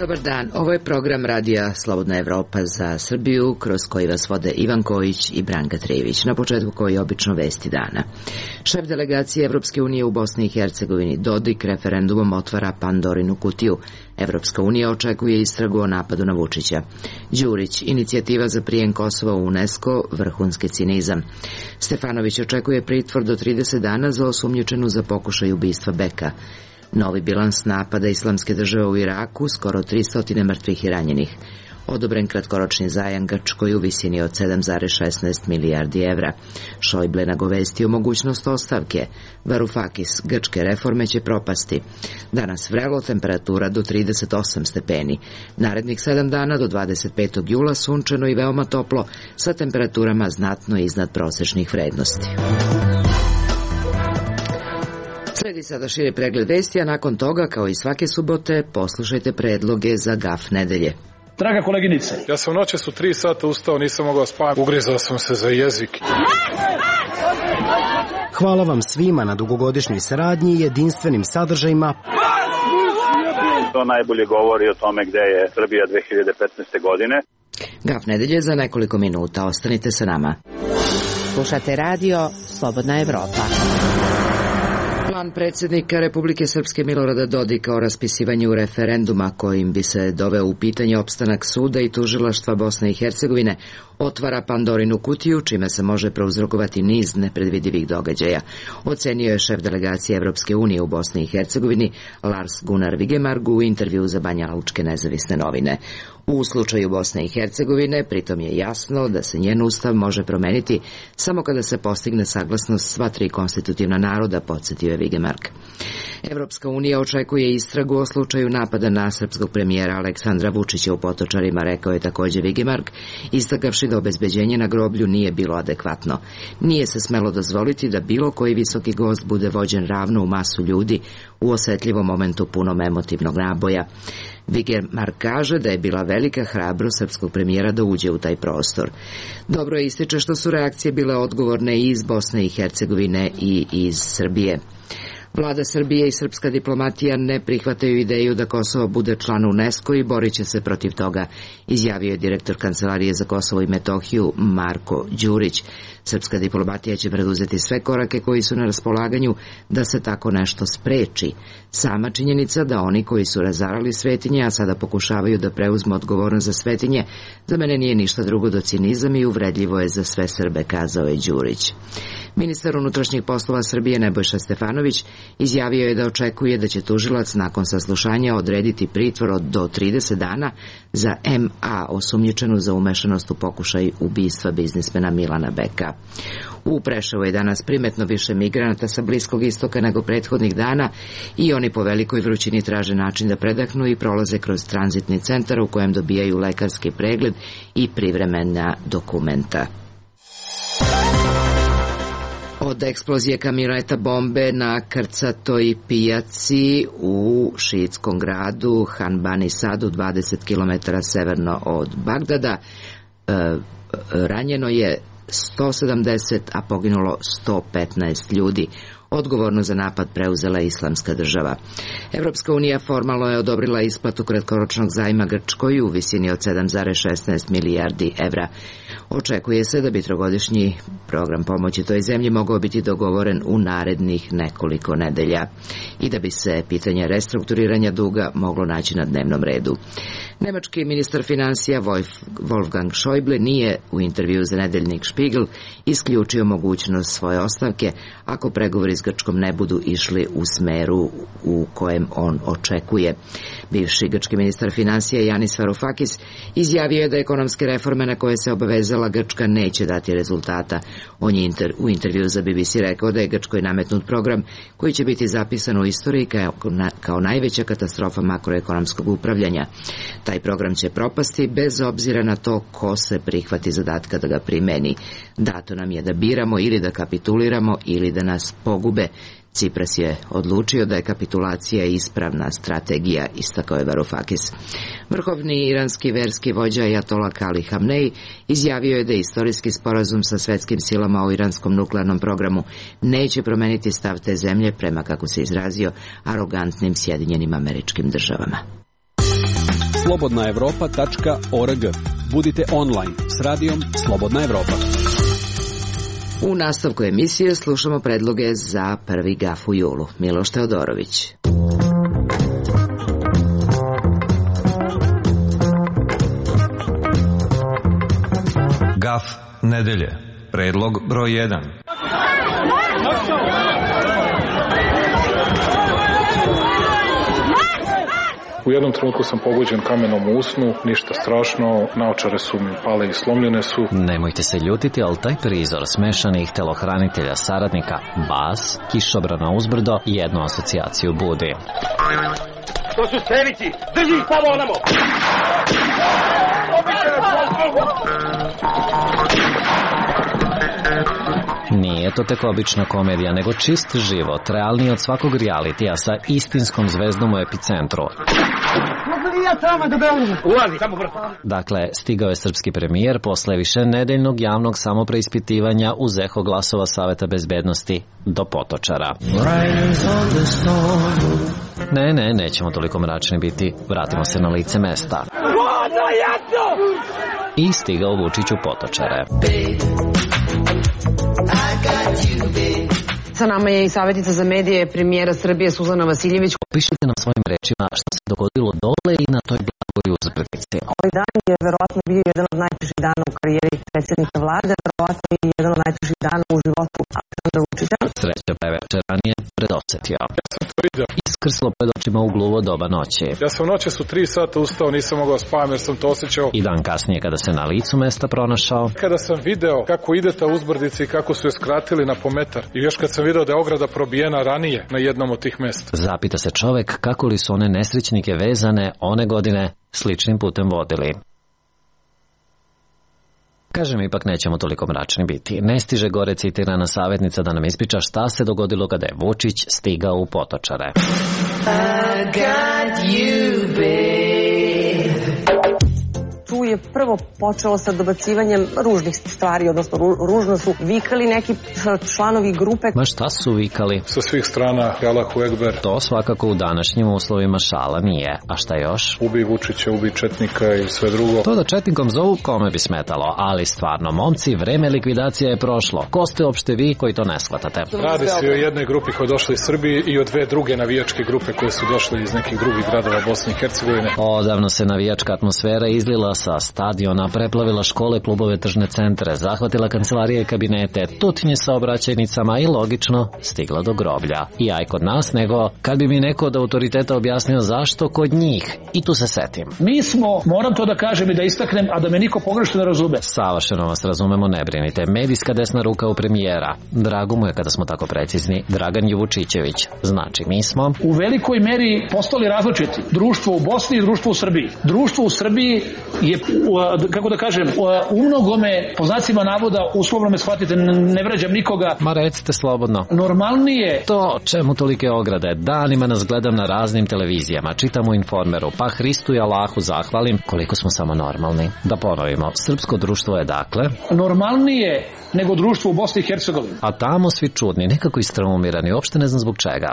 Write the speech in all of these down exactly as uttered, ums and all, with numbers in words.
Dobar dan, ovo je program Radija Slobodna Evropa za Srbiju, kroz koji vas vode Ivan Kojić i Branka Trijević. Na početku koji obično vesti dana. Šef delegacije Evropske unije u Bosni i Hercegovini Dodik referendumom otvara Pandorinu kutiju. Evropska unija očekuje istragu o napadu na Vučića. Đurić, inicijativa za prijem Kosova u UNESCO, vrhunski cinizam. Stefanović očekuje pritvor do trideset dana za osumnjičenu za pokušaj ubistva Beka. Novi bilans napada Islamske države u Iraku, skoro tristo mrtvih i ranjenih. Odobren kratkoročni zajam Grčkoj u visini od sedam zarez šesnaest milijardi evra. Šojble nagovestio mogućnost ostavke. Varoufakis, grčke reforme će propasti. Danas vrelo, temperatura do trideset osam stepeni. Narednih sedam dana do dvadeset petog jula sunčano i veoma toplo, sa temperaturama znatno iznad prosečnih vrednosti. Sledi sada širi pregled vesti, a nakon toga, kao i svake subote, poslušajte predloge za gaf nedelje. Draga koleginice, ja sam noćas u tri sata ustao, nisam mogao spavati, ugrizao sam se za jezik. Hvala vam svima na dugogodišnjoj saradnji i jedinstvenim sadržajima. To najbolje govori o tome gde je Srbija dve hiljade petnaeste. godine. Gaf nedelje za nekoliko minuta, ostanite sa nama. Slušate radio Slobodna Evropa. Plan predsjednika Republike Srpske Milorada Dodika o raspisivanju referenduma kojim bi se doveo u pitanje opstanak suda i tužilaštva Bosne i Hercegovine otvara Pandorinu kutiju, čime se može prouzrokovati niz nepredvidivih događaja, ocenio je šef delegacije Evropske unije u Bosni i Hercegovini Lars Gunnar Vigemarg u intervju za Banjalučke nezavisne novine. U slučaju Bosne i Hercegovine pritom je jasno da se njen ustav može promeniti samo kada se postigne saglasnost sva tri konstitutivna naroda, podsjetio je Vigemarg. Evropska unija očekuje istragu o slučaju napada na srpskog premijera Aleksandra Vučića u Potočarima, rekao je također Vigemarg, istakavši da obezbeđenje na groblju nije bilo adekvatno. Nije se smelo dozvoliti da bilo koji visoki gost bude vođen ravno u masu ljudi u osetljivom momentu punom emotivnog naboja. Vigemarg kaže da je bila velika hrabrost srpskog premijera da uđe u taj prostor. Dobro ističe što su reakcije bile odgovorne i iz Bosne i Hercegovine i iz Srbije. Vlada Srbije i srpska diplomatija ne prihvataju ideju da Kosovo bude član UNESCO i borit će se protiv toga, izjavio je direktor Kancelarije za Kosovo i Metohiju Marko Đurić. Srpska diplomatija će preduzeti sve korake koji su na raspolaganju da se tako nešto spreči. Sama činjenica da oni koji su razarali svetinje, a sada pokušavaju da preuzmu odgovornost za svetinje, za mene nije ništa drugo do cinizam i uvredljivo je za sve Srbe, kazao je Đurić. Ministar unutrašnjih poslova Srbije Nebojša Stefanović izjavio je da očekuje da će tužilac nakon saslušanja odrediti pritvor od do trideset dana za em a, osumnjičenu za umešanost u pokušaj ubistva biznismena Milana Beka. U Preševu je danas primetno više migranata sa Bliskog istoka nego prethodnih dana i oni po velikoj vrućini traže način da predahnu i prolaze kroz tranzitni centar u kojem dobijaju lekarski pregled i privremena dokumenta. Od eksplozije kamioneta bombe na krcatoj pijaci u šiitskom gradu Hanbani Sadu, dvadeset kilometara severno od Bagdada, e, ranjeno je sto sedamdeset, a poginulo sto petnaest ljudi. Odgovorno za napad preuzela je Islamska država. Evropska unija formalno je odobrila isplatu kratkoročnog zajma Grčkoj u visini od sedam zarez šesnaest milijardi evra. Očekuje se da bi trogodišnji program pomoći toj zemlji mogao biti dogovoren u narednih nekoliko nedelja i da bi se pitanje restrukturiranja duga moglo naći na dnevnom redu. Nemački ministar finansija Wolfgang Schäuble nije u intervju za nedeljnik Spiegel isključio mogućnost svoje ostavke ako pregovori s Grčkom ne budu išli u smeru u kojem on očekuje. Bivši grčki ministar finansija Yanis Varoufakis izjavio je da ekonomske reforme na koje se obavezala Grčka neće dati rezultata. On je inter, u intervju za B B C rekao da je Grčkoj nametnut program koji će biti zapisan u istoriji kao, kao najveća katastrofa makroekonomskog upravljanja. Taj program će propasti bez obzira na to ko se prihvati zadatka da ga primeni. Dato nam je da biramo ili da kapituliramo ili da nas pogube. Cipras je odlučio da je kapitulacija ispravna strategija, istakao je Varoufakis. Vrhovni iranski verski vođa Ajatola Ali Hamnej izjavio je da istorijski sporazum sa svetskim silama o iranskom nuklearnom programu neće promeniti stav te zemlje prema, kako se izrazio, arogantnim Sjedinjenim Američkim Državama. slobodna evropa tačka org. Budite online s radijom Slobodna Evropa. U nastavku emisije slušamo predloge za prvi gaf u julu. Miloš Teodorović. Gaf nedelje. Predlog broj jedan. U jednom trenutku sam pogođen kamenom u usnu, ništa strašno, naočare su mi pale i slomljene su. Nemojte se ljutiti, ali taj prizor smešanih telohranitelja saradnika, bas, kišobrana uzbrdo, jednu asocijaciju budi. To su strelici! Drži ih tamo onamo! Nije to tek obična komedija, nego čist život, realniji od svakog realitija sa istinskom zvezdom u epicentru. Ulazi, samo brzo. Dakle, stigao je srpski premijer posle više nedeljnog javnog samopreispitivanja uz eho glasova Saveta bezbednosti do Potočara. Ne, ne, nećemo toliko mračni biti. Vratimo se na lice mesta. I stigao Vučić u Potočare. Sa nama je i savjetnica za medije premijera Srbije Suzana Vasiljević. Pišite nam svojim rečima što se dogodilo dole i na toj blagoj uzbrdici. Ovaj dan je verovatno bio jedan od najtežih dana u karijeri predsjednika vlade, verovatno i jedan od najtežih dana u životu Aleksandra Vučića. Sreća pa je večer ranije predosetio. Iskrslo pred očima u gluvo doba noći. Ja sam noćas u tri sata ustao, nisam mogao spavam jer sam to osjećao. I dan kasnije kada se na licu mesta pronašao. Kada sam video kako ide ta uzbrdica i kako su je skratili na po metar. I još kad sam video da je ograda probijena ranije na jednom od tih mesta. Zapita se čovek kako li su one nesrećnike vezane one godine sličnim putem vodili. Kažem, ipak nećemo toliko mračni biti. Ne stiže gore citirana savjetnica da nam ispriča šta se dogodilo kada je Vučić stigao u Potočare. I got you, babe. Tu je prvo počelo sa dobacivanjem ružnih stvari, odnosno ružno su vikali neki članovi grupe. Ma šta su vikali? Sa svih strana, Allahu Ekber. To svakako u današnjim uslovima šala nije. A šta još? Ubij Vučića, ubij četnika i sve drugo. To da četnikom zovu kome bi smetalo, ali stvarno, momci, vreme likvidacija je prošlo. Ko ste uopšte vi koji to ne shvatate? Radi se o jednoj grupi koja je došla iz Srbije i o dve druge navijačke grupe koje su došle iz nekih drugih gradova Bosne i Hercegovine. Odavno se navijačka atmosfera izlila sa stadiona, preplavila škole, klubove, tržne centre, zahvatila kancelarije i kabinete, tutnje sa obraćajnicama i logično stigla do groblja. I aj kod nas, nego kad bi mi neko od autoriteta objasnio zašto kod njih. I tu se setim. Mi smo, moram to da kažem i da istaknem, a da me niko pogrešno ne razume. Savršeno vas razumemo, ne brinite. Medijska desna ruka u premijera. Drago mu je kada smo tako precizni. Dragan Juvučićević. Znači, mi smo u velikoj meri postali različiti. Društvo u Bosni i društvo u Srbiji. Društvo u Srbiji je, kako da kažem, u mnogome, po znacima navoda, uslovno me shvatite, ne vređam nikoga. Ma recite slobodno. Normalnije. To čemu tolike ograde? Danima nas gledam na raznim televizijama, čitam u Informeru, pa Hristu i Allahu zahvalim koliko smo samo normalni. Da ponovimo, srpsko društvo je dakle normalnije nego društvo u Bosni i Hercegovini. A tamo svi čudni, nekako istraumirani, uopšte ne znam zbog čega.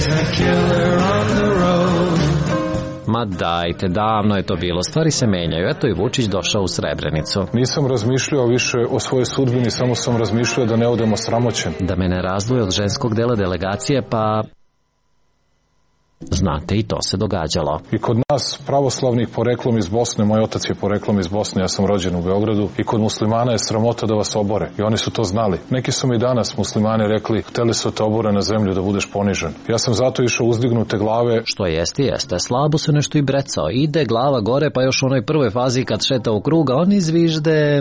Ma dajte, davno je to bilo, stvari se menjaju, eto i Vučić došao u Srebrenicu. Nisam razmišljao više o svojoj sudbini, samo sam razmišljao da ne odemo sramoćen. Da me ne razdvoje od ženskog dela delegacije, pa... Znate, i to se događalo. I kod nas pravoslavnih poreklom iz Bosne, moj otac je poreklom iz Bosne, ja sam rođen u Beogradu, i kod muslimana je sramota da vas obore. I oni su to znali. Neki su mi danas muslimani rekli, hteli su te obore na zemlju da budeš ponižen. Ja sam zato išao uzdignute glave. Što jeste, jeste. Slabo se nešto i brecao. Ide glava gore, pa još u onoj prvoj fazi kad šeta u kruga, on izvižde...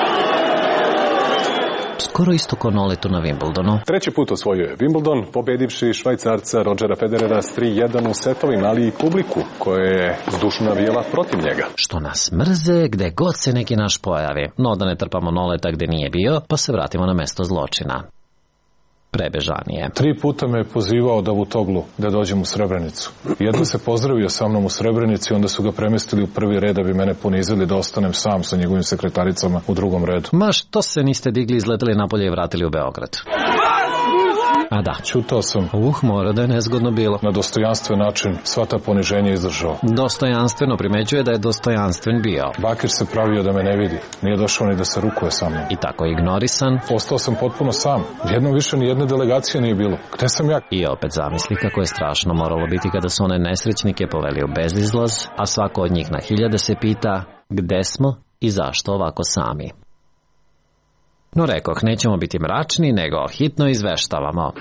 Skoro isto ko Noletu na Wimbledonu. Treći put osvojio je Wimbledon, pobedivši Švajcarca Rodgera Federera s tri jedan u setovima, ali i publiku koja je zdušno navijala protiv njega. Što nas mrze gde god se neki naš pojavi. No da ne trpamo Noleta gde nije bio, pa se vratimo na mesto zločina. Prebežanije. Tri puta me je pozivao da Davutoglu da dođem u Srebrenicu. Jedno se pozdravio sa mnom u Srebrenici, onda su ga premestili u prvi red da bi mene ponizili da ostanem sam sa njegovim sekretaricama u drugom redu. Ma što se niste digli, izleteli napolje i vratili u Beograd? A da. Ćutao sam. Uh, mora da je nezgodno bilo. Na dostojanstven način sva ta poniženja izdržao. Dostojanstveno primećuje da je dostojanstven bio. Bakir se pravio da me ne vidi. Nije došao ni da se rukuje sa mnom. I tako ignorisan. Ostao sam potpuno sam. Jednom više ni jedne delegacije nije bilo. Gde sam ja? I opet zamisli kako je strašno moralo biti kada su one nesrećnike poveli u bezizlaz, a svako od njih na hiljade se pita gde smo i zašto ovako sami. No rekoh, nećemo biti mračni, nego hitno izveštavamo.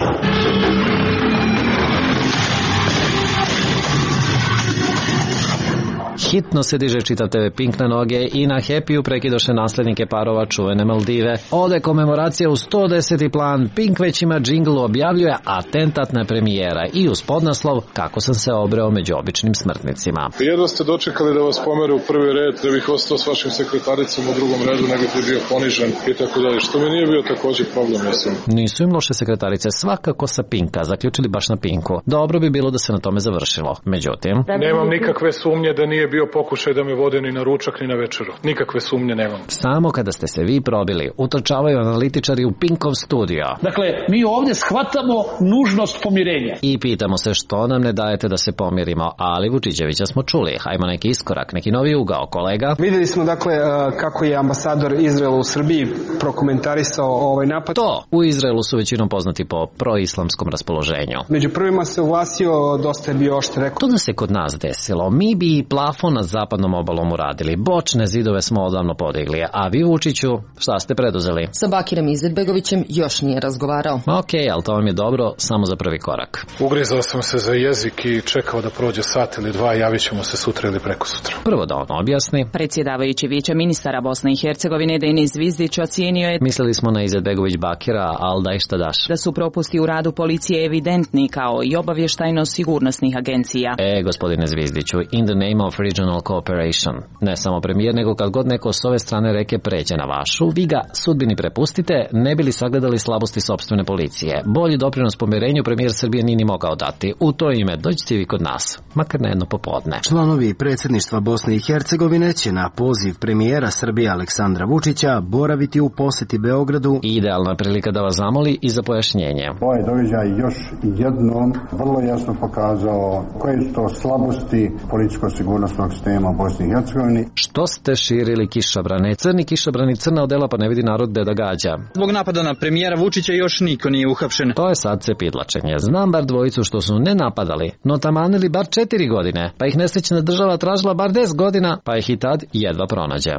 Hitno se diže čitav te ve Pink na noge i na Happy-u prekidoše naslednike parova čuvene Maldive. Ode komemoracija u sto deseti plan, Pink već ima džingl, objavljuje atentatna premijera i uz podnaslov kako sam se obreo među običnim smrtnicima. Jedva ste dočekali da vas pomere u prvi red, da bih ostao s vašim sekretaricom u drugom redu, nego bi bio ponižen i tako dalje, što mi nije bio također problem, mislim. Nisu im loše sekretarice, svakako sa Pinka, zaključili baš na Pinku. Dobro bi bilo da se na tome završilo. Međutim, nemam nikakve sumnje da nije bio pokušaj da me vode ni na ručak ni na večeru. Nikakve sumnje nemam. Samo kada ste se vi probili, utrčavaju analitičari u Pinkov studio. Dakle, mi ovdje shvatamo nužnost pomirenja. I pitamo se što nam ne dajete da se pomirimo, ali Vučićevića smo čuli. Hajmo neki iskorak, neki novi ugao, kolega. Vidjeli smo, dakle, kako je ambasador Izraela u Srbiji prokomentarisao ovaj napad. To, u Izraelu su većinom poznati po proislamskom raspoloženju. Među prvima se uglasio, dosta je bio ošte rekao. To da se kod nas desilo, mi bi i plafon na zapadnom obalom uradili. Bočne zidove smo odavno podigli. A vi, Vučiću, šta ste preduzeli? Sa Bakirem Izetbegovićem još nije razgovarao. Ok, ali to vam je dobro samo za prvi korak. Ugrizao sam se za jezik i čekao da prođe sat ili dva, javit ćemo se sutra ili preko sutra. Prvo da on objasni. Predsjedavajući Vijeća ministara Bosne i Hercegovine Denis Zvizdić ocijenio je... Mislili smo na Izetbegović Bakira, ali daj šta daš. Da su propusti u radu policije evidentni kao i obavještajno-sigurnosnih agencija. E, gospodine Zvizdiću, in the name of regional cooperation. Ne samo premijer, nego kad god neko s ove strane reke pređe na vašu, vi ga sudbini prepustite, ne bili sagledali slabosti sopstvene policije. Bolji doprinos pomirenju premijer Srbije nije ni mogao dati. U to ime dođite vi kod nas, makar na jedno popodne. Članovi predsjedništva Bosne i Hercegovine će na poziv premijera Srbije Aleksandra Vučića boraviti u posjeti Beogradu. Idealna prilika da vas zamoli i za pojašnjenje. Ovaj događaj još jednom vrlo jasno pokazao koje su to slabosti političko-sigurnosnog sistema u Bosni i Hercegovini. Što ste širili kišobrane? Crni kišobrani, crna odela, pa ne vidi narod gde da gađa. Zbog napada na premijera Vučića još niko nije uhapšen. To je sad cepidlačenje. Znam bar dvojicu što su ne napadali, no tamanili bar četiri godine, pa ih nesrećna država tražila bar deset godina, pa ih i tad jedva pronađe.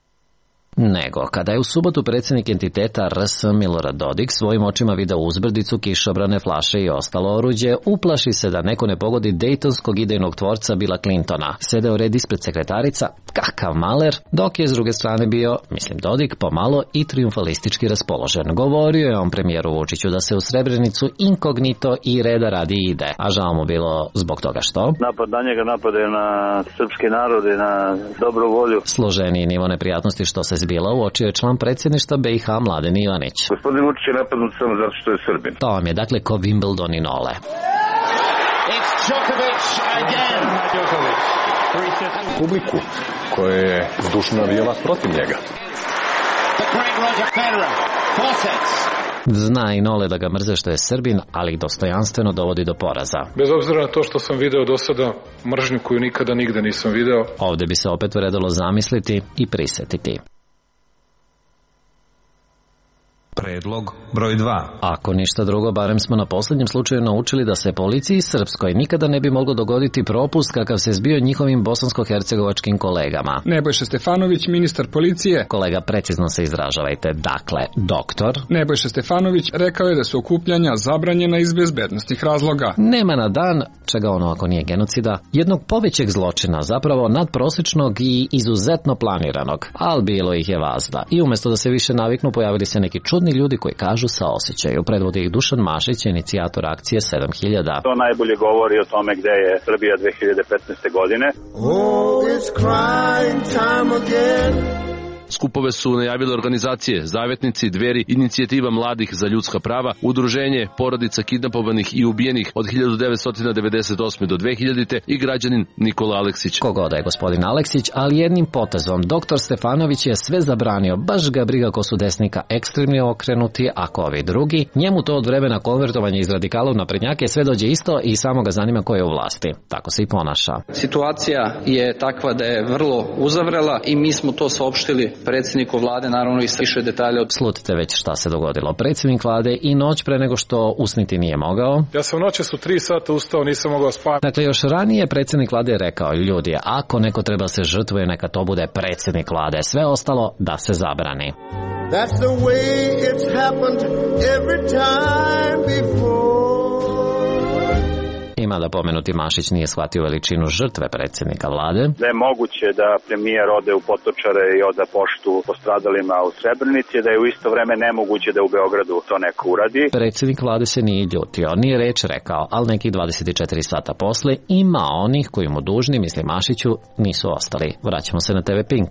Nego, kada je u subotu predsjednik entiteta R S Milorad Dodik svojim očima video uzbrdicu, kišobrane, flaše i ostalo oruđe, uplaši se da neko ne pogodi dejtonskog idejnog tvorca Billa Clintona. Sedeo red ispred sekretarica, kakav maler, dok je s druge strane bio, mislim Dodik, pomalo i triumfalistički raspoložen. Govorio je on premijeru Vučiću da se u Srebrenicu inkognito i reda radi ide, a žao mu bilo zbog toga što napad na njega napade na srpski narod i na dobru volju. Složeniji nivo neprijatnosti što se bila uočio je član predsjedništva B i H Mladen Ivanić. Gospodin Vučić je napadnut samo zato što je Srbin. To vam je dakle ko Wimbledon i nole. Publiku koja je zdušno navijala protiv njega. Zna i nole da ga mrze što je Srbin, ali ih dostojanstveno dovodi do poraza. Bez obzira na to što sam video do sada mržnju koju nikada nigde nisam video. Ovdje bi se opet vredilo zamisliti i prisetiti. Predlog broj dva. Ako ništa drugo, barem smo na posljednjem slučaju naučili da se policiji srpskoj nikada ne bi moglo dogoditi propust kakav se zbio njihovim bosansko-hercegovačkim kolegama. Nebojša Stefanović, ministar policije. Kolega, precizno se izražavajte. Dakle, doktor Nebojša Stefanović rekao je da su okupljanja zabranjena iz bezbednostnih razloga. Nema na dan, čega ono ako nije genocida, jednog povećeg zločina, zapravo nadprosječnog i izuzetno planiranog. Al bilo ih je vazda. I umjesto da se više naviknu, pojavili se neki čudni ljudi koji kažu sa osjećaju. Predvodi ih Dušan Mašić, inicijator akcije sedam hiljada. To najbolje govori o tome gde je Srbija dve hiljade petnaeste godine. Oh, it's crying time again. skupove su najavile organizacije Zavetnici, Dveri, Inicijativa mladih za ljudska prava, Udruženje porodica kidnapovanih i ubijenih od hiljadu devetsto devedeset osme do dve hiljadite i građanin Nikola Aleksić. Kogoda je gospodin Aleksić, ali jednim potezom doktor Stefanović je sve zabranio, baš ga briga ko su desnika ekstremni okrenuti, a ko ovi drugi, njemu to od vremena konvertovanja iz radikala u naprednjake sve dođe isto i samo ga zanima ko je u vlasti. Tako se i ponaša. Situacija je takva da je vrlo uzavrela i mi smo to saopštili predsjedniku vlade, naravno i sa više detalja. Slutite već šta se dogodilo. Predsjednik vlade i noć pre nego što usniti nije mogao. Ja sam noćas u tri sata ustao, nisam mogao spavati. Dakle, još ranije predsjednik vlade je rekao, ljudi, ako neko treba se žrtvuje, neka to bude predsjednik vlade. Sve ostalo da se zabrani. That's the way it's happened every time before. Ima da pomenuti Mašić nije shvatio veličinu žrtve predsjednika vlade. Da je moguće da premijer ode u Potočare i oda poštu postradalima u Srebrenici, da je u isto vreme nemoguće da u Beogradu to neko uradi. Predsjednik vlade se nije ljutio, nije reč rekao, ali nekih dvadeset četiri sata posle ima onih koji mu dužni, misli Mašiću, nisu ostali. Vraćamo se na te ve Pink.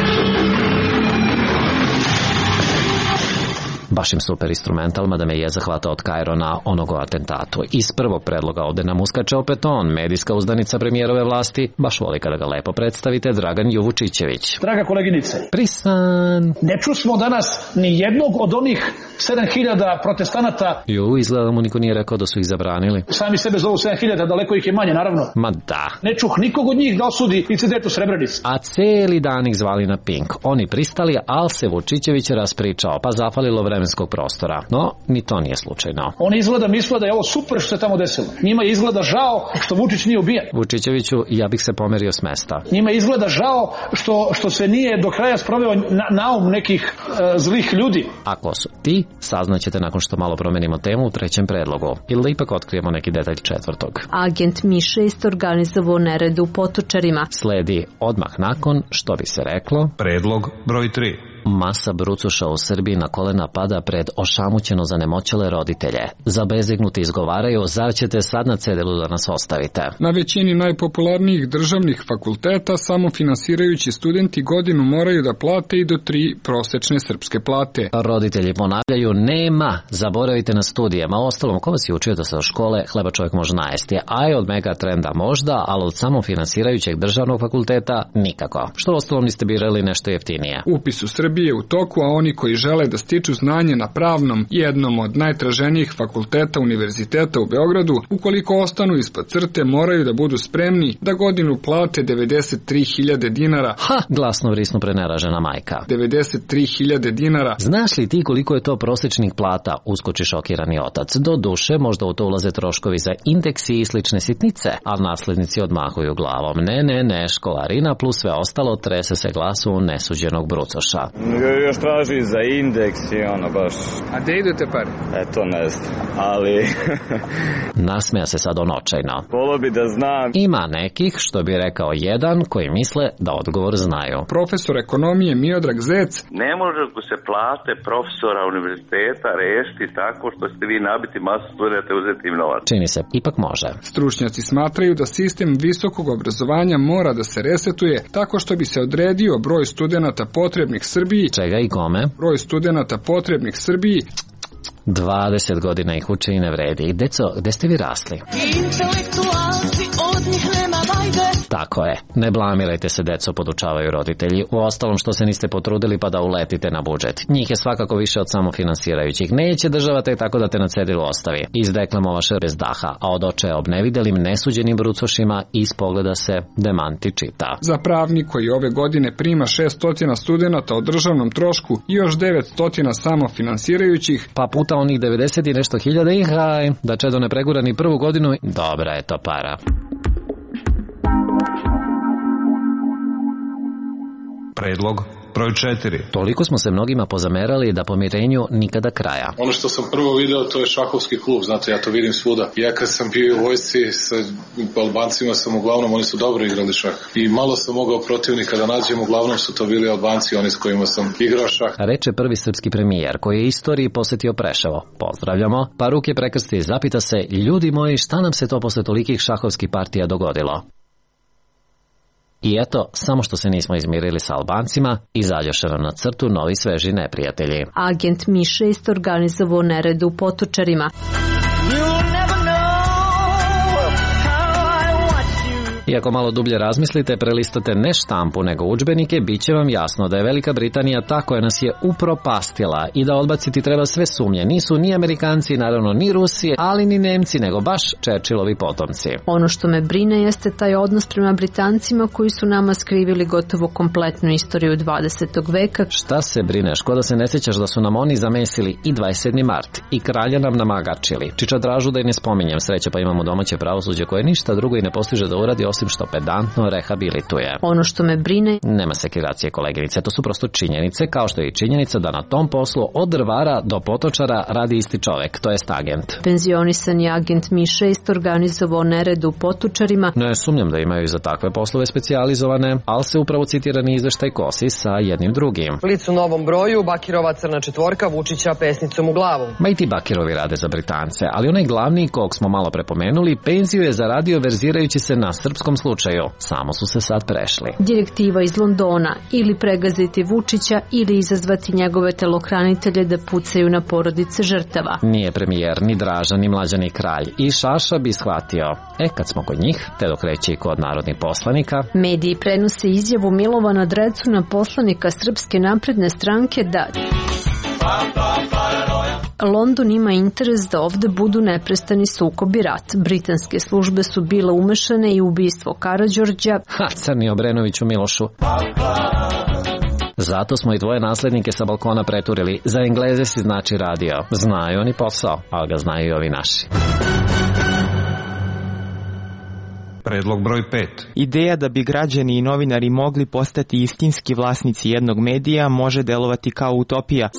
Baš im super instrumental, mada me je zahvatao od Kairo na onog atentatu. Iz prvog predloga ovde nam uskače opet on, medijska uzdanica premijerove vlasti, baš voli kada ga lepo predstavite, Dragan Juvučićević. Draga koleginice, Pristan. Ne čusmo danas ni jednog od onih sedam hiljada protestanata. Ju, izgleda mu niko nije rekao da su ih zabranili. Sami sebe zovu sedam hiljada, daleko ih je manje, naravno. Ma da. Ne čuh nikog od njih da osudi incident u Srebrenici. A celi dan ih zvali na Pink. Oni pristali, al se Vučićević raspričao, pa zafalilo vremenskog prostora. No, ni to nije slučajno. Oni izgleda misle da je ovo super što se tamo desilo. Njima je izgleda žao što Vučić nije ubijen. Vučićeviću, ja bih se pomerio s mesta. Njima je izgleda žao što, što se nije do kraja sproveo na, naum nekih e, zlih ljudi. Ako su ti, saznaćete nakon što malo promenimo temu u trećem predlogu. Ili da ipak otkrijemo neki detalj četvrtog. Agent Mi šest organizovao nered u Potočarima. Sledi odmah nakon, što bi se reklo, predlog broj tri. Masa brucoša u Srbiji na kolena pada pred ošamućeno zanemoćele roditelje. Zabezignuti izgovaraju, zar ćete sad na cedilu da nas ostavite? Na većini najpopularnijih državnih fakulteta samofinansirajući studenti godinu moraju da plate i do tri prosečne srpske plate. Roditelji ponavljaju, nema, zaboravite na studije. Ma ostalom, ko vas je učio da se od škole hleba čovjek može najesti? A je od Megatrenda možda, ali od samofinansirajućeg državnog fakulteta nikako. Što ostalom niste birali nešto jeftinije? Upis u Srbiji je u toku, a oni koji žele da stiču znanje na pravnom, jednom od najtraženijih fakulteta univerziteta u Beogradu, ukoliko ostanu ispod crte, moraju da budu spremni da godinu plate devedeset tri hiljade dinara. Ha, glasno vrisnu preneražena majka. devedeset tri hiljade dinara. Znaš li ti koliko je to prosečnih plata, uskoči šokirani otac. Do duše, možda u to ulaze troškovi za indeksi i slične sitnice, a naslednici odmahuju glavom. Ne, ne, ne, školarina plus sve ostalo, trese se glasu nesuđenog brucoša. Još traži za indeks i ono baš. A gde idete pare? E, to ne znam, ali... Nasmeja se sad on očajno. Volo bi da znam. Ima nekih, što bi rekao jedan, koji misle da odgovor znaju. Profesor ekonomije Miodrag Zec. Ne može se plate profesora univerziteta rešiti tako što ste vi nabiti masu studenta i uzeti im novac. Čini se, ipak može. Stručnjaci smatraju da sistem visokog obrazovanja mora da se resetuje tako što bi se odredio broj studenata potrebnih Srbiji. Čega i kome? Broj studenata potrebnih Srbiji. dvadeset godina ih uče i ne vredi. Deco, gde ste vi rasli? Intelektualci, od njih nema vajde. Tako je. Ne blamirajte se, deco, podučavaju roditelji. U ostalom što se niste potrudili pa da uletite na budžet. Njih je svakako više od samofinansirajućih. Neće država tek tako da te na cedilu ostavi. Izdeklamovaše bez daha, a od očaja obnevidelim nesuđenim brucošima iz pogleda se demanti čita. Za pravnik koji ove godine prima šessto studenata o državnom trošku i još devetsto samofinansirajućih, pa puta onih devedeset i nešto hiljada i haj, da Čedo ne pregura ni prvu godinu, dobra je to para. Predlog broj četiri. Toliko smo se mnogima pozamerali da pomirenju nikada kraja. Ono što sam prvo video, to je šahovski klub, znate, ja to vidim svuda. Ja kad sam bio u vojsci sa Albancima sam uglavnom, oni su dobro igrali šah. I malo sam mogao protivnika da nađem, uglavnom su to bili Albanci, oni s kojima sam igrao šah. Reče prvi srpski premijer koji je istoriji posjetio Preševo. Pozdravljamo, pa ruke prekrsti, zapita se, ljudi moji, šta nam se to posle tolikih šahovskih partija dogodilo? I eto, samo što se nismo izmirili sa Albancima, izađoše nam na crtu novi sveži neprijatelji. Agent Mi šest organizovao nered u Potočarima. Iako malo dublje razmislite, prelistate ne štampu nego udžbenike, bit će vam jasno da je Velika Britanija ta koja nas je upropastila i da odbaciti treba sve sumnje. Nisu ni Amerikanci, naravno ni Rusi, ali ni Nemci, nego baš Churchillovi potomci. Ono što me brine jeste taj odnos prema Britancima koji su nama skrivili gotovo kompletnu istoriju dvadesetog veka. Šta se brineš, ko da se ne sjećaš da su nam oni zamesili i dvadeset sedmi mart i kralja nam namagačili. Čiča Dražu da i ne spominjem, sreće pa imamo domaće pravosuđe koje ništa drugo i ne postiže da uradi osim što pedantno rehabilituje. Ono što me brine... Nema sekiracije, koleginice, to su prosto činjenice, kao što je i činjenica da na tom poslu od drvara do potočara radi isti čovek, to jest agent. Penzionisani agent Mi šest organizovao nered u Potočarima. Ne sumnjam da imaju za takve poslove specijalizovane, ali se upravo citirani izveštaj kosi sa jednim drugim. Lic u Novom Broju, Bakirova crna četvorka, Vučića pesnicom u glavu. Ma i ti Bakirovi rade za Britance, ali onaj glavni, kog smo malo prepomenuli, penziju je zaradio verzirajući se na srpskom slučaju. Samo su se sad prešli. Direktiva iz Londona, ili pregaziti Vučića ili izazvati njegove telohranitelje da pucaju na porodice žrtava. Nije premijer, ni Draža, ni Mlađani kralj. I Šaša bi shvatio. E, kad smo kod njih, te dok reći i kod narodnih poslanika. Mediji prenose izjavu Milovana Drecuna, poslanika Srpske napredne stranke, da London ima interes da ovde budu neprestani sukob i rat. Britanske službe su bile umešane i u ubistvo Karađorđa. Ha, crni Obrenoviću Milošu. Zato smo i tvoje naslednike sa balkona preturili. Za Engleze si znači radio. Znaju oni posao, ali ga znaju i ovi naši. Predlog broj pet. Ideja da bi građani i novinari mogli postati istinski vlasnici jednog medija može delovati kao utopija.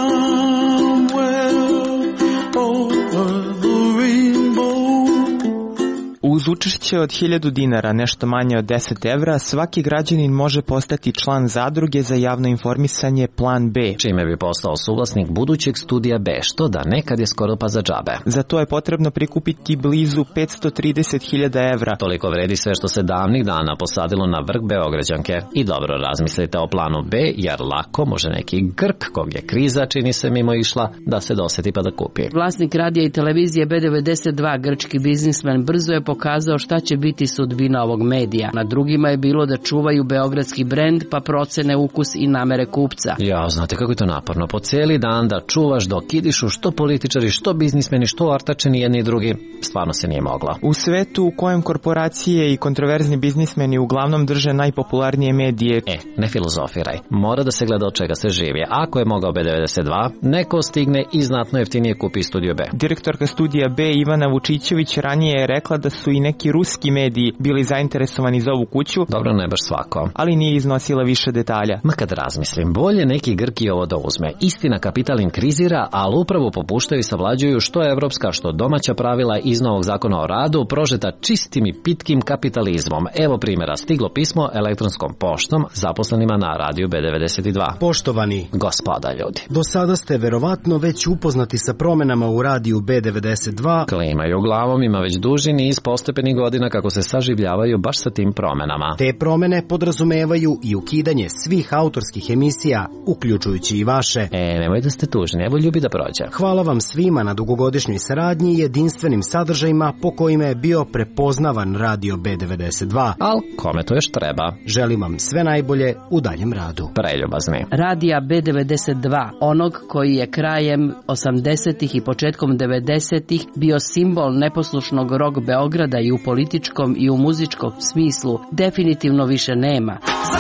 Uz učešće od hiljadu dinara, nešto manje od deset evra, svaki građanin može postati član zadruge za javno informisanje Plan B. Čime bi postao suvlasnik budućeg studija B, što da nekad je skoro pa za džabe. Za to je potrebno prikupiti blizu petsto trideset hiljada evra. Toliko vredi sve što se davnih dana posadilo na vrh Beograđanke. I dobro razmislite o planu B, jer lako može neki Grk, kog je kriza čini se mimo išla, da se doseti pa da kupi. Vlasnik radija i televizije B devedeset dva, grčki biznismen, brzo je pokazao šta će biti sudbina ovog medija. Na drugima je bilo da čuvaju beogradski brend pa procene ukus i namere kupca. Ja, znate kako je to naporno. Po cijeli dan da čuvaš dok idišu što političari, što biznismeni, što artačeni jedni i drugi. Stvarno se nije mogla. U svetu u kojem korporacije i kontroverzni biznismeni uglavnom drže najpopularnije medije. E, ne filozofiraj. Mora da se gleda od čega se živi. Ako je mogao B devedeset dva, neko stigne i znatno jeftinije kupi studio B. Direktorka studija B Ivana Vučićević ranije je rekla da su i neki ruski mediji bili zainteresovani za ovu kuću. Dobro, ne baš svako. Ali nije iznosila više detalja. Ma kad razmislim, bolje neki Grki ovo da uzme. Istina, kapital im krizira, ali upravo popuštaju i savlađuju što je evropska, što domaća pravila iz novog zakona o radu, prožeta čistim i pitkim kapitalizmom. Evo primjera, stiglo pismo elektronskom poštom zaposlenima na radiju B devedeset dva. Poštovani gospoda ljudi, do sada ste verovatno već upoznati sa promenama u radiju B devedeset dva. Klimaju glavom, ima već duži niz postepenih godina kako se saživljavaju baš sa tim promenama. Te promene podrazumevaju i ukidanje svih autorskih emisija, uključujući i vaše. E, nemoj da ste tužni, evo ljubi da prođe. Hvala vam svima na dugogodišnjoj saradnji i jedinstvenim sadržajima po kojima je bio prepoznavan radio B devedeset dva. Al kome to još treba? Želim vam sve najbolje u daljem radu. Preljubazni. Radija B devedeset dva, onog koji je krajem osamdesetih i početkom devedesetih bio simbol neposlušnog rock Beograda i u političkom i u muzičkom smislu, definitivno više nema.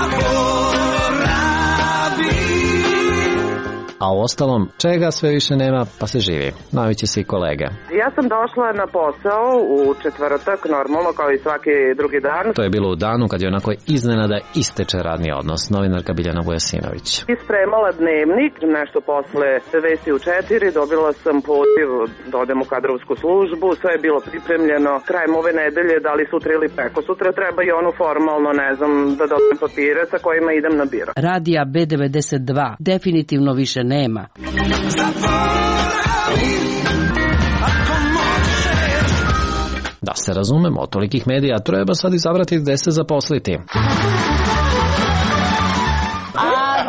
A u ostalom, čega sve više nema, pa se živi. Naviće se i kolege. Ja sam došla na posao u četvrtak, normalno kao i svaki drugi dan. To je bilo u danu kad je onako iznenada isteče radni odnos. Novinarka Biljana Vujasinović. I spremala dnevnik, nešto posle vesti u četiri, dobila sam poziv da odem u kadrovsku službu, sve je bilo pripremljeno. Krajem ove nedelje, da li sutra ili preko sutra, treba i onu formalno, ne znam, da dobijem papire sa kojima idem na biro. Radija B devedeset dva, definitivno više nema. Da se razumemo, od tolikih medija treba sad izabrati gde se zaposliti.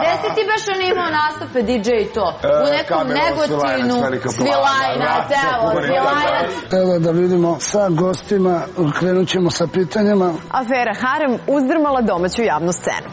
Gde si ti baš on imao nastupe D J i to? U nekom Negotinu, Svilajnac, evo, Svilajnac. Evo da vidimo sa gostima, krenut ćemo sa pitanjima. Afera Harem uzdrmala domaću javnu scenu.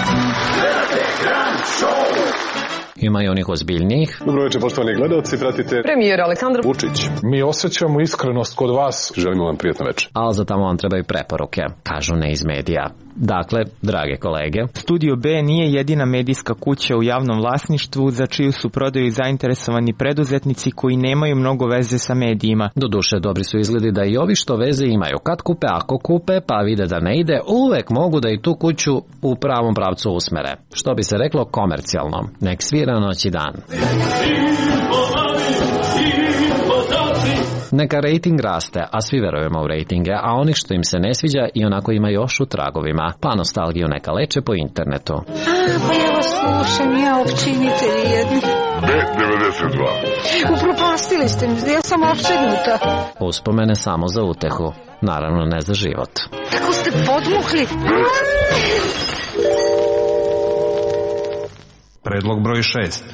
Ima i onih ozbiljnijih. Dobro večer, poštovani gledalci, pratite premijer Aleksandar Vučić. Mi osjećamo iskrenost kod vas. Želimo vam prijatno večer. Ali za tamo vam trebaju preporuke, kažu ne iz medija. Dakle, drage kolege, Studio B nije jedina medijska kuća u javnom vlasništvu za čiju su prodaju zainteresovani preduzetnici koji nemaju mnogo veze sa medijima. Doduše, dobri su izgledi da i ovi što veze imaju. Kad kupe, ako kupe, pa vide da ne ide, uvek mogu da i tu kuću u pravom pravcu usmere. Što bi se reklo komercijalno. Nek svira noć i dan. Neka rating raste, a svi verujemo u ratinge, a onih što im se ne sviđa i onako ima još u tragovima, pa nostalgiju neka leče po internetu. A, pa ja vas slušam, ja općinitelji jedni. B devedeset dva. Upropastili ste mi, ja sam opsednuta. Uspomene samo za utehu, naravno ne za život. Tako ste podmukli. Predlog broj šest.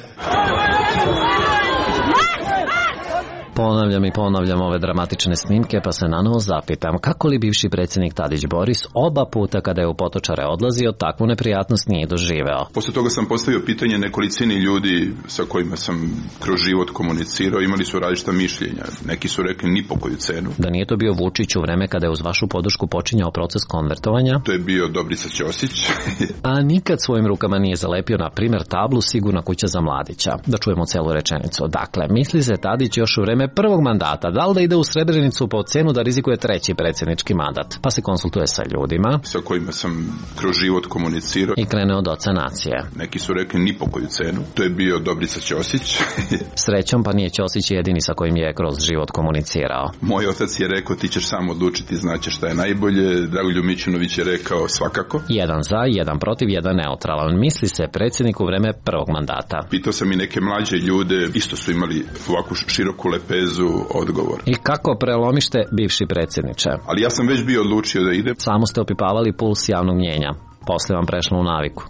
Ponavljam i ponavljam ove dramatične snimke, pa se nanovo zapitam kako li bivši predsjednik Tadić Boris oba puta kada je u Potočare odlazio takvu neprijatnost nije doživeo. Posle toga sam postavio pitanje nekolicini ljudi sa kojima sam kroz život komunicirao, imali su različita mišljenja. Neki su rekli ni po koju cenu. Da nije to bio Vučić u vreme kada je uz vašu podršku počinjao proces konvertovanja? To je bio Dobrica Ćosić. A nikad svojim rukama nije zalepio na primjer tablu Sigurna kuća za mladića. Da čujemo celu rečenicu. Dakle, misli se Tadić još u vreme prvog mandata, da li da ide u Srebrenicu po cenu da rizikuje treći predsjednički mandat, pa se konsultuje sa ljudima sa kojima sam kroz život komunicirao i krene od oca nacije. Neki su rekli ni po koju cenu. To je bio Dobrica Ćosić. Srećom pa nije Ćosić jedini sa kojim je kroz život komunicirao. Moj otac je rekao ti ćeš sam odlučiti, znaće šta je najbolje. Dragoljub Mićunović je rekao svakako. Jedan za, jedan protiv, jedan neutralan. Misli se predsjednik u vreme prvog mandata. Pitao sam i neke mlađe ljude, isto su imali ovakvu široku lepezu odgovor. I kako prelomište bivši predsjedniče? Ali ja sam već bio odlučio da idem. Samo ste opipavali puls javnog mnjenja. Posle vam prešlo u naviku.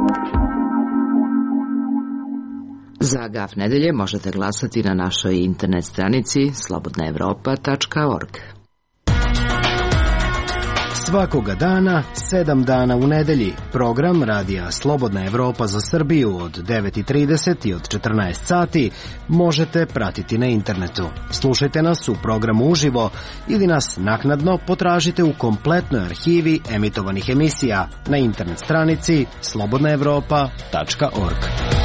Za Gaf nedelje možete glasati na našoj internet stranici slobodna evropa tačka org. Svakoga dana, sedam dana u nedelji, program radija Slobodna Evropa za Srbiju od devet i trideset i od četrnaest sati možete pratiti na internetu. Slušajte nas u programu uživo ili nas naknadno potražite u kompletnoj arhivi emitovanih emisija na internet stranici slobodna evropa tačka org.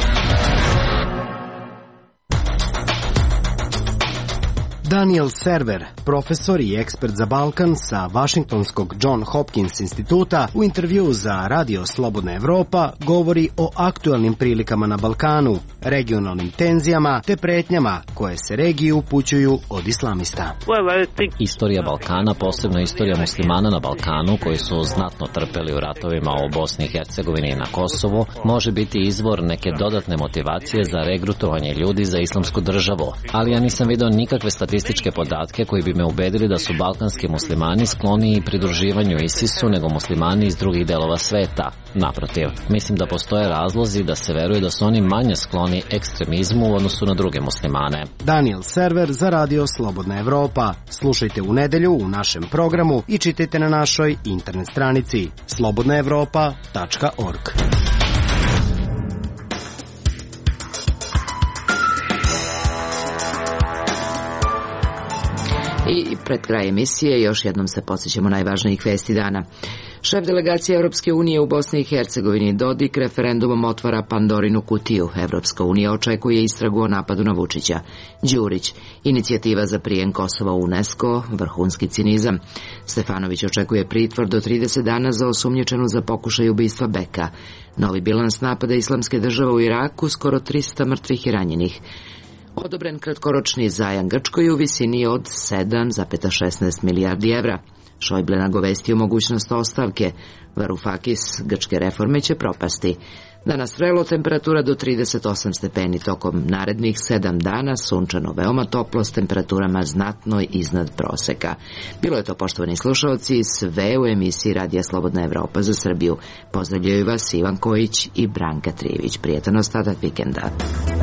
Daniel Server, profesor i ekspert za Balkan sa Vašingtonskog John Hopkins instituta, u intervju za Radio Slobodna Evropa govori o aktualnim prilikama na Balkanu, regionalnim tenzijama te pretnjama koje se regiji upućuju od islamista. Istorija Balkana, posebno istorija muslimana na Balkanu koji su znatno trpeli u ratovima u Bosni i Hercegovini i na Kosovu, može biti izvor neke dodatne motivacije za regrutovanje ljudi za islamsku državu. Ali ja nisam vidio nikakve statističke podatke koji bi me ubedili da su balkanski muslimani skloniji pridruživanju ISIS-u nego muslimani iz drugih delova sveta. Naprotiv, mislim da postoje razlozi da se veruje da su oni manje skloni ekstremizmu u odnosu na druge muslimane. Daniel Server za Radio Slobodna Evropa. Slušajte u nedelju u našem programu i čitajte na našoj internet stranici slobodna evropa tačka org. I pred kraj emisije još jednom se podsjećamo najvažnijih vesti dana. Šef delegacije Europske unije u Bosni i Hercegovini Dodik referendumom otvara Pandorinu kutiju. Evropska unija očekuje istragu o napadu na Vučića. Đurić, inicijativa za prijem Kosova u UNESCO, vrhunski cinizam. Stefanović očekuje pritvor do trideset dana za osumnjičenu za pokušaj ubistva Beka. Novi bilans napada Islamske države u Iraku, skoro tristo mrtvih i ranjenih. Odobren kratkoročni zajam Grčkoj u visini od sedam zarez šesnaest milijardi evra. Šojble nagovestio mogućnost ostavke. Varoufakis, grčke reforme će propasti. Danas vrelo, temperatura do trideset osam stepeni, tokom narednih sedam dana sunčano, veoma toplo s temperaturama znatno iznad proseka. Bilo je to, poštovani slušalci, sve u emisiji Radija Slobodna Evropa za Srbiju. Pozdravljaju vas Ivan Kojić i Branka Trijević. Prijetan ostatak vikenda.